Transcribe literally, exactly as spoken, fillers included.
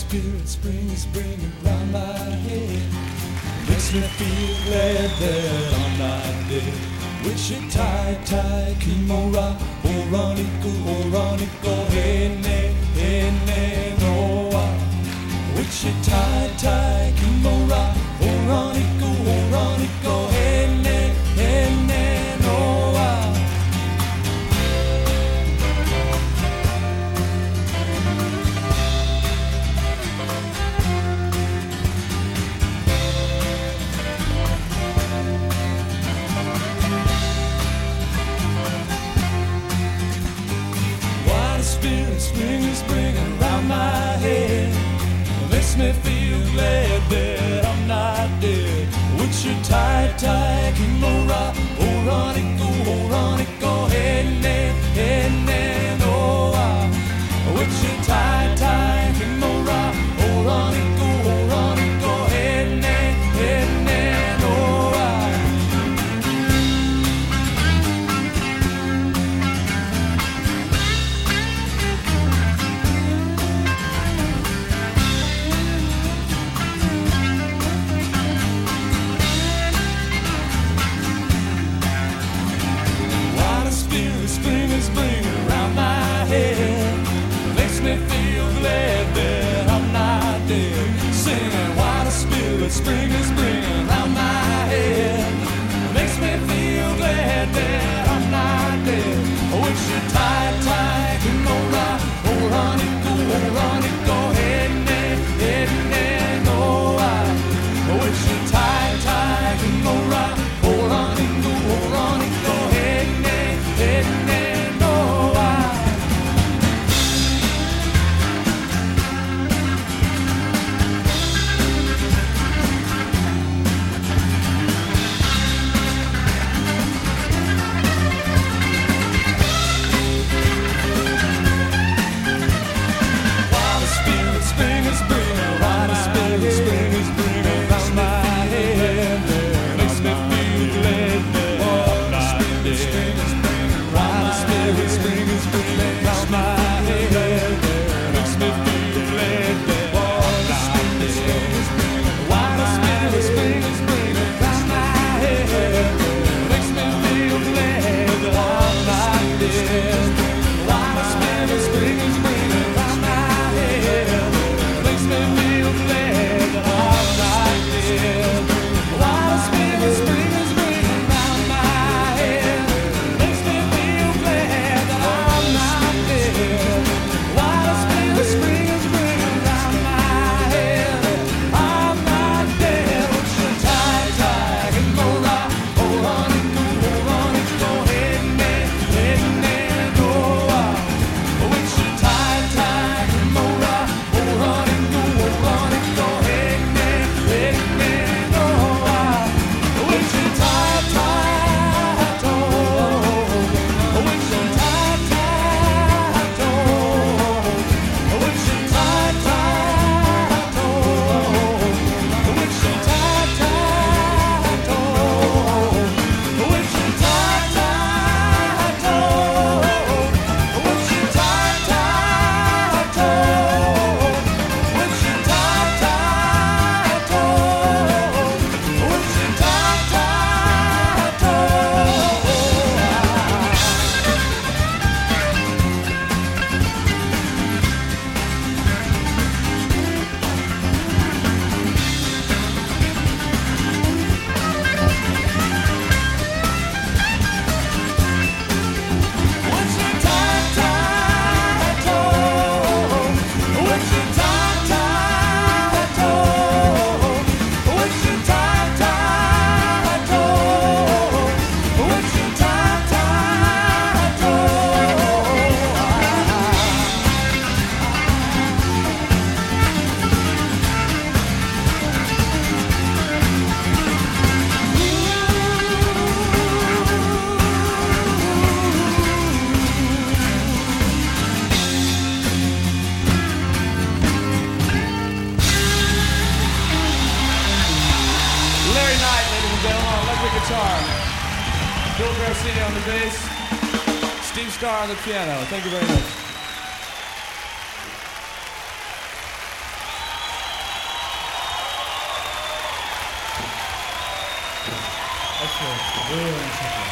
spirit spring is bringing round my head. Makes me feel glad that I'm not dead. Wichita, Tai, Kimura, Oranico, Oranico, Hene, Hene, Noa. Wichita, Tai, Kimura, Oranico, Oranico, Hene, Hene, Noa. Spirit spring is bringing round my head. Makes me feel glad that I'm not dead. Wichita, Tai, Kimura, Oranico, Oranico, Hene, Hene, Noa. Wichita, Tai, Kimura, Oranico, Oranico, Hene, Hene, Noa. Spring is bringing around my head. Makes me feel glad that I'm not dead. Singing while the spirit spring is bringing around my head. Makes me feel glad that I'm not dead. Wichita, Tai, Kimura, Oranico, Oranico, Hene, Hene, Noa. Wichita, Tai, Kimura, Oranico, Oranico, Hene, Hene, Noa. While the spirit spring is bringing around my spirit spring is bringing around my head. Makes me feel glad that I'm not dead. While the spirit spring is bringing around my head. Makes me feel glad that I'm not dead. While the spirit spring is bringing around my head. Makes me feel glad that I'm not dead. While the spirit spring is bringing around my head. Makes me feel glad that I'm not dead. While the spirit spring is bringing around my head. Makes me feel glad that I'm not dead. While the spirit spring is bringing around my head. I'm not dead. Wichita, Tai, Kimura, Oranico, Oranico, Hene, Hene, Noa. Wichita, Tai, Kimura, Oranico, Oranico, Hene, Hene, Noa. Wichita, Tai, to. Wichita, Tai, to. Wichita, Tai, to. Wichita, Tai, to. Wichita, Tai, to. Wichita, Tai, to. Wichita, Tai, to. Wichita, Tai, to. Larry Knight, ladies and gentlemen, on electric guitar. Bill Garcia on the bass. Steve Starr on the piano. Thank you very much. Buona.